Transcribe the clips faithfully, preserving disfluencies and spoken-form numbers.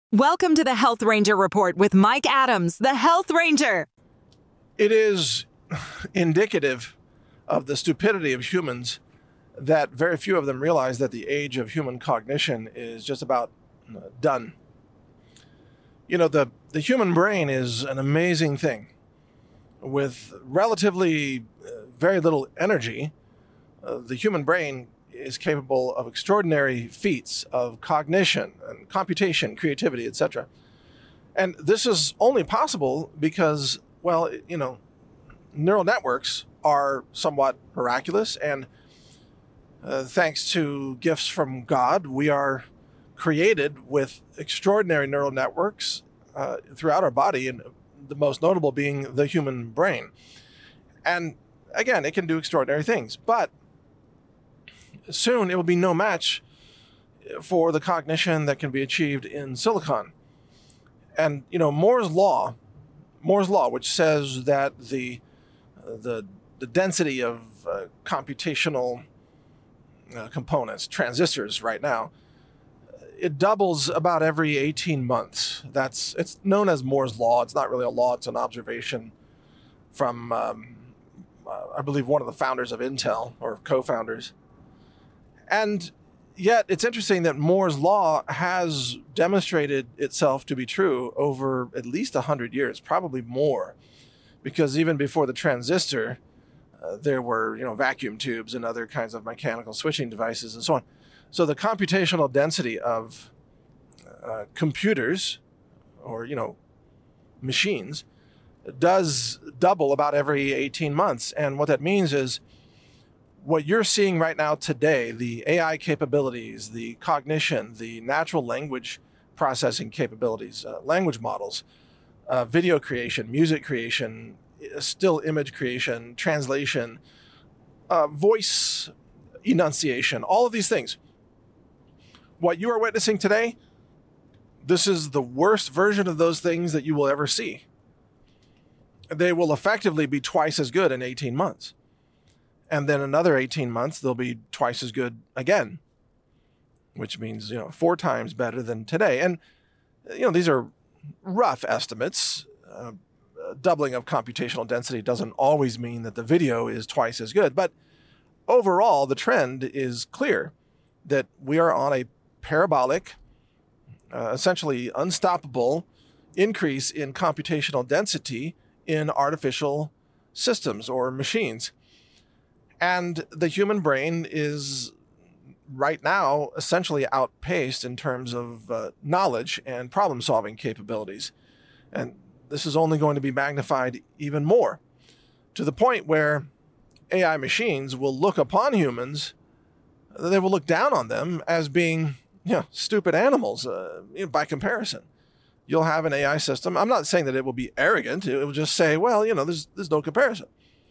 Welcome to the Health Ranger Report with Mike Adams, the Health Ranger. It is indicative of the stupidity of humans that very few of them realize that the age of human cognition is just about done. You know, the, the human brain is an amazing thing. With relatively uh, very little energy, uh, the human brain is capable of extraordinary feats of cognition and computation, creativity, et cetera. And this is only possible because, well, you know, neural networks are somewhat miraculous, and uh, thanks to gifts from God, we are created with extraordinary neural networks uh, throughout our body, and the most notable being the human brain. And again, it can do extraordinary things, but soon it will be no match for the cognition that can be achieved in silicon. And, you know, Moore's law, Moore's law, which says that the uh, the, the density of uh, computational uh, components, transistors right now, it doubles about every eighteen months. That's, it's known as Moore's law. It's not really a law, it's an observation from, um, uh, I believe, one of the founders of Intel, or co-founders. And yet it's interesting that Moore's law has demonstrated itself to be true over at least one hundred years, probably more, because even before the transistor, uh, there were, you know, vacuum tubes and other kinds of mechanical switching devices and so on. So the computational density of uh, computers, or, you know, machines, does double about every eighteen months. And what that means is, what you're seeing right now today, the A I capabilities, the cognition, the natural language processing capabilities, uh, language models, uh, video creation, music creation, still image creation, translation, uh, voice enunciation, all of these things. What you are witnessing today, this is the worst version of those things that you will ever see. They will effectively be twice as good in eighteen months. And then another eighteen months, they'll be twice as good again, which means, you know, four times better than today. And, you know, these are rough estimates. Uh, doubling of computational density doesn't always mean that the video is twice as good. But overall, the trend is clear that we are on a parabolic, uh, essentially unstoppable increase in computational density in artificial systems or machines. And the human brain is right now essentially outpaced in terms of uh, knowledge and problem-solving capabilities. And this is only going to be magnified even more, to the point where A I machines will look upon humans, they will look down on them as being, you know, stupid animals uh, you know, by comparison. You'll have an A I system. I'm not saying that it will be arrogant. It will just say, well, you know, there's there's no comparison.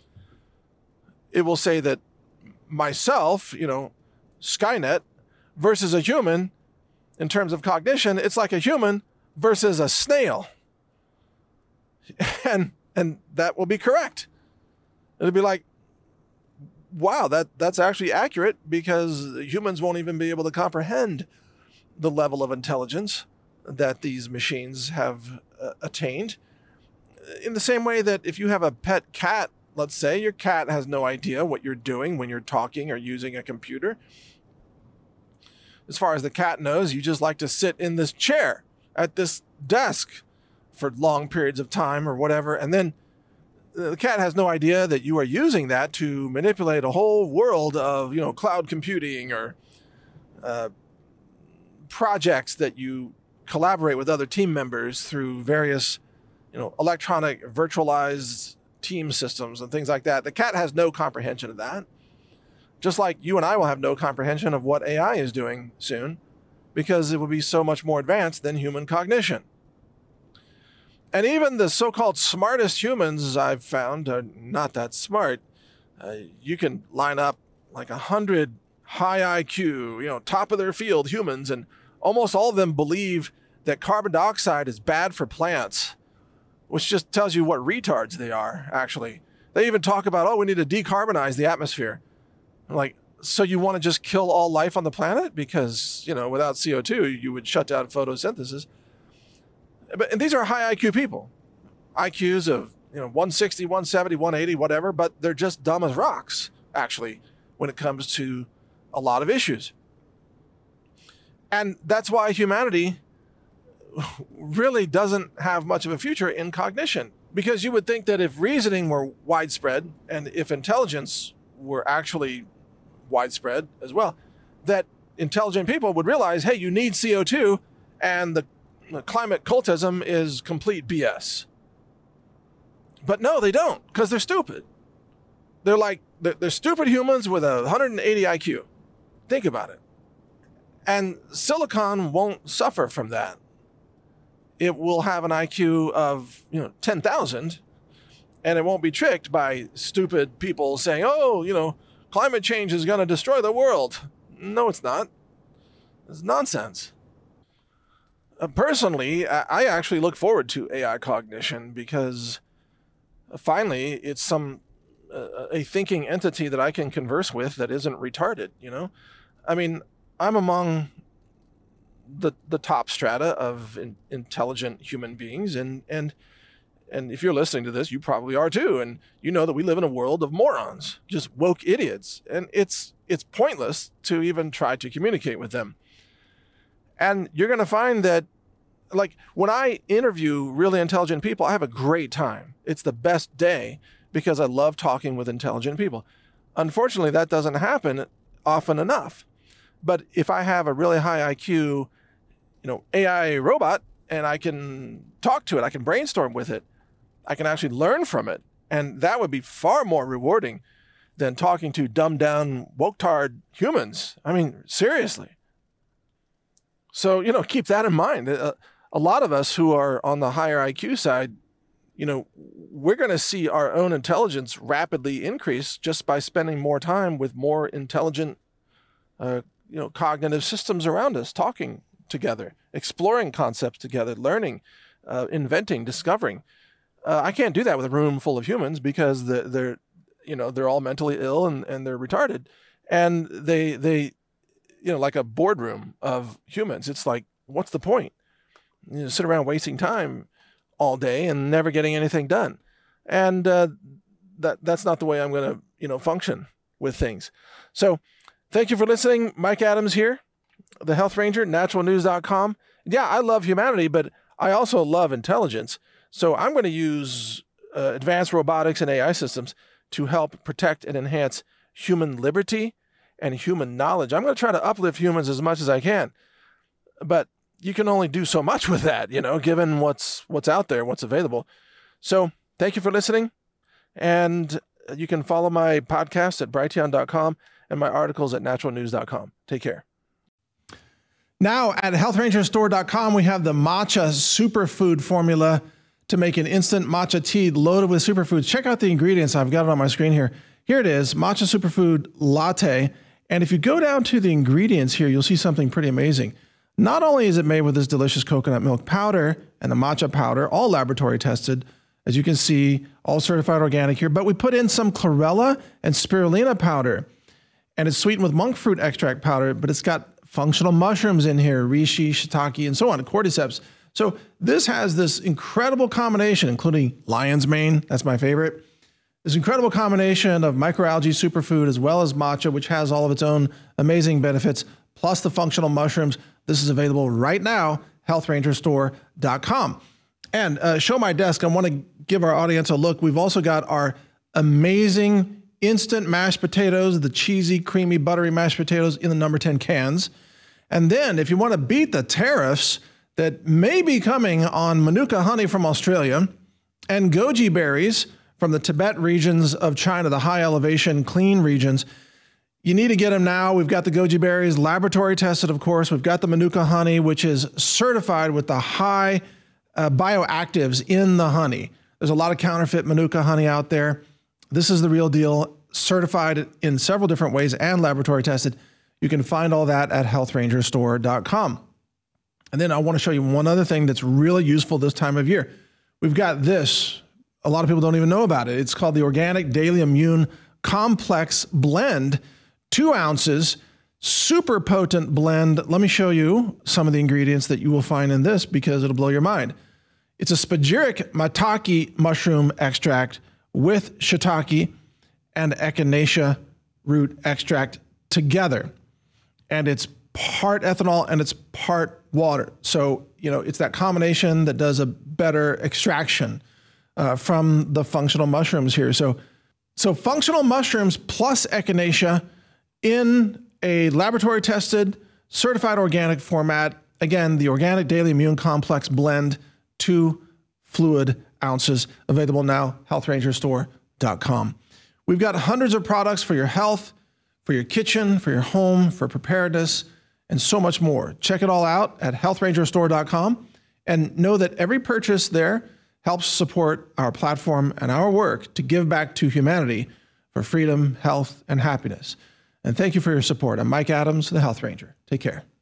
It will say that myself, you know, Skynet versus a human, in terms of cognition, it's like a human versus a snail. And and that will be correct. It'll be like, wow, that, that's actually accurate, because humans won't even be able to comprehend the level of intelligence that these machines have uh, attained. In the same way that if you have a pet cat, let's say your cat has no idea what you're doing when you're talking or using a computer. As far as the cat knows, you just like to sit in this chair at this desk for long periods of time or whatever. And then the cat has no idea that you are using that to manipulate a whole world of, you know, cloud computing or uh, projects that you collaborate with other team members through various, you know, electronic virtualized team systems and things like that. The cat has no comprehension of that. Just like you and I will have no comprehension of what A I is doing soon, because it will be so much more advanced than human cognition. And even the so-called smartest humans I've found are not that smart. Uh, you can line up like a hundred high I Q, you know, top of their field humans, and almost all of them believe that carbon dioxide is bad for plants, which just tells you what retards they are, actually. They even talk about, oh, we need to decarbonize the atmosphere. I'm like, so you want to just kill all life on the planet? Because, you know, without C O two, you would shut down photosynthesis. but and these are high I Q people, I Qs of you know one sixty, one seventy, one eighty, whatever, but they're just dumb as rocks, actually, when it comes to a lot of issues. And that's why humanity really doesn't have much of a future in cognition, because you would think that if reasoning were widespread and if intelligence were actually widespread as well, that intelligent people would realize, hey, you need C O two and the, the climate cultism is complete B S. But no, they don't, because they're stupid. They're like, they're, they're stupid humans with a one hundred eighty I Q. Think about it. And silicon won't suffer from that. It will have an I Q of, you know, ten thousand, and it won't be tricked by stupid people saying, oh, you know, climate change is going to destroy the world. No, it's not. It's nonsense. Uh, personally, I, I actually look forward to A I cognition because finally it's some uh, a thinking entity that I can converse with that isn't retarded, you know? I mean, I'm among the the top strata of in, intelligent human beings, and and and if you're listening to this, you probably are too, and you know that we live in a world of morons, just woke idiots, and it's it's pointless to even try to communicate with them. And you're going to find that, like, when I interview really intelligent people, I have a great time. It's the best day because I love talking with intelligent people. Unfortunately, that doesn't happen often enough. But if I have a really high I Q, you know, A I robot, and I can talk to it, I can brainstorm with it, I can actually learn from it, and that would be far more rewarding than talking to dumbed down, woke-tard humans. I mean, seriously. So, you know, keep that in mind. A, a lot of us who are on the higher I Q side, you know, we're going to see our own intelligence rapidly increase just by spending more time with more intelligent uh, you know, cognitive systems around us, talking together, exploring concepts together, learning, uh, inventing, discovering. Uh, I can't do that with a room full of humans because the, they're, you know, they're all mentally ill and, and they're retarded. And they, they, you know, like a boardroom of humans. It's like, what's the point? You know, sit around wasting time all day and never getting anything done. And uh, that that's not the way I'm going to, you know, function with things. So, thank you for listening. Mike Adams here, the Health Ranger, natural news dot com. Yeah, I love humanity, but I also love intelligence. So I'm going to use uh, advanced robotics and A I systems to help protect and enhance human liberty and human knowledge. I'm going to try to uplift humans as much as I can. But you can only do so much with that, you know, given what's what's out there, what's available. So thank you for listening. And you can follow my podcast at brighteon dot com. and my articles at natural news dot com. Take care. Now at health ranger store dot com, we have the matcha superfood formula to make an instant matcha tea loaded with superfoods. Check out the ingredients. I've got it on my screen here. Here it is, matcha superfood latte. And if you go down to the ingredients here, you'll see something pretty amazing. Not only is it made with this delicious coconut milk powder and the matcha powder, all laboratory tested, as you can see, all certified organic here, but we put in some chlorella and spirulina powder. And it's sweetened with monk fruit extract powder, but it's got functional mushrooms in here, reishi, shiitake, and so on, cordyceps. So this has this incredible combination, including lion's mane, that's my favorite. This incredible combination of microalgae superfood as well as matcha, which has all of its own amazing benefits, plus the functional mushrooms. This is available right now, health ranger store dot com. And uh, show my desk, I want to give our audience a look. We've also got our amazing instant mashed potatoes, the cheesy, creamy, buttery mashed potatoes in the number ten cans. And then if you want to beat the tariffs that may be coming on Manuka honey from Australia and goji berries from the Tibet regions of China, the high elevation, clean regions, you need to get them now. We've got the goji berries, laboratory tested, of course. We've got the Manuka honey, which is certified with the high uh, bioactives in the honey. There's a lot of counterfeit Manuka honey out there. This is the real deal, certified in several different ways and laboratory tested. You can find all that at health ranger store dot com. And then I want to show you one other thing that's really useful this time of year. We've got this. A lot of people don't even know about it. It's called the Organic Daily Immune Complex Blend. Two ounces, super potent blend. Let me show you some of the ingredients that you will find in this because it'll blow your mind. It's a spagyric maitake mushroom extract with shiitake and echinacea root extract together. And it's part ethanol and it's part water. So, you know, it's that combination that does a better extraction uh, from the functional mushrooms here. So, so functional mushrooms plus echinacea in a laboratory tested, certified organic format. Again, the Organic Daily Immune Complex blend, two fluid ounces, available now, health ranger store dot com. We've got hundreds of products for your health, for your kitchen, for your home, for preparedness, and so much more. Check it all out at health ranger store dot com and know that every purchase there helps support our platform and our work to give back to humanity for freedom, health, and happiness. And thank you for your support. I'm Mike Adams, the Health Ranger. Take care.